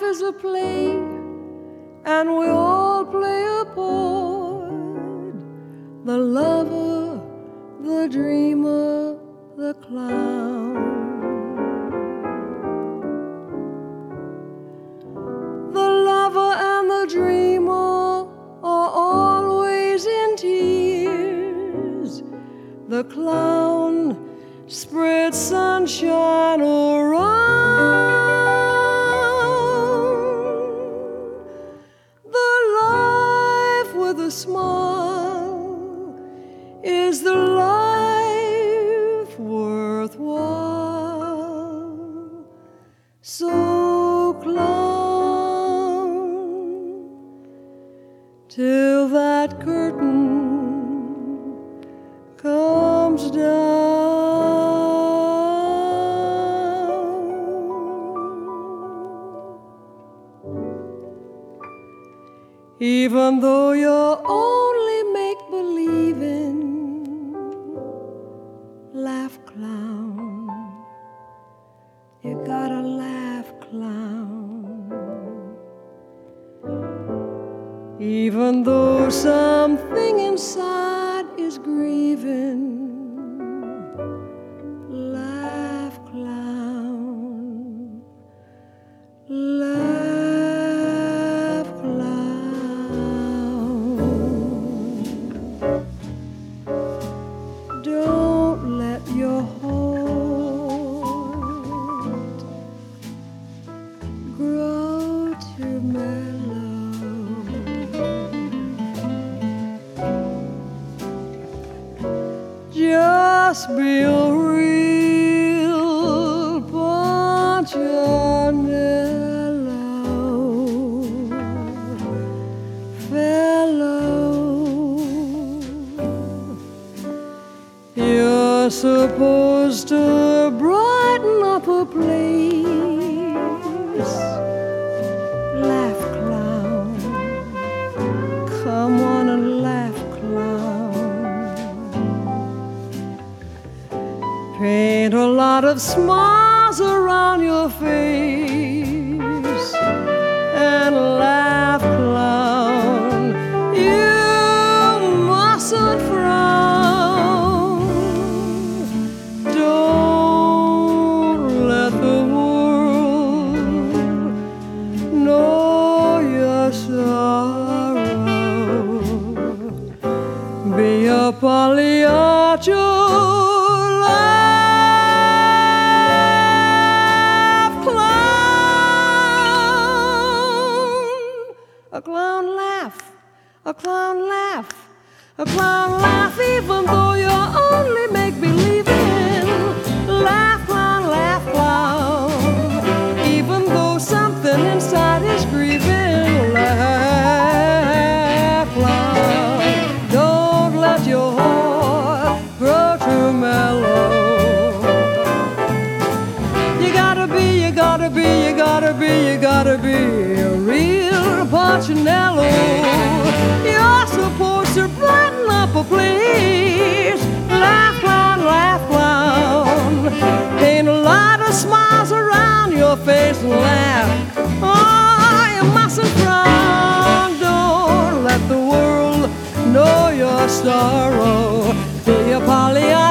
is a play, and we all play a part. The lover, the dreamer, the clown. The lover and the dreamer are always in tears. The clown spreads sunshine around. The life with a smile is the life worthwhile. So clown, till that curtain comes down. Even though you're only make-believing, laugh, clown. You gotta laugh, clown. Even though something inside is grieving, laugh, clown. Laugh, clown. Don't let your heart grow too mellow. Just be a real Punchinello fellow. You're supposed to brighten up a place. Laugh, clown. Come on and laugh, clown. Paint a lot of smiles around your face and laugh, clown. You mustn't frown. Don't let the world know your sorrow. Be a Pagliaccio. A clown laugh, a clown laugh, a clown laugh, even though you're only make-believing. Laugh, clown, laugh, clown, even though something inside is grieving. Laugh, clown, don't let your heart grow too mellow. You gotta be, you gotta be, you gotta be, you gotta be a real Punchinello. You're supposed to brighten up a place. Laugh, clown, laugh, clown. Paint a lot of smiles around your face and laugh. Oh, you mustn't frown. Don't let the world know your sorrow. Be a Pagliaccio.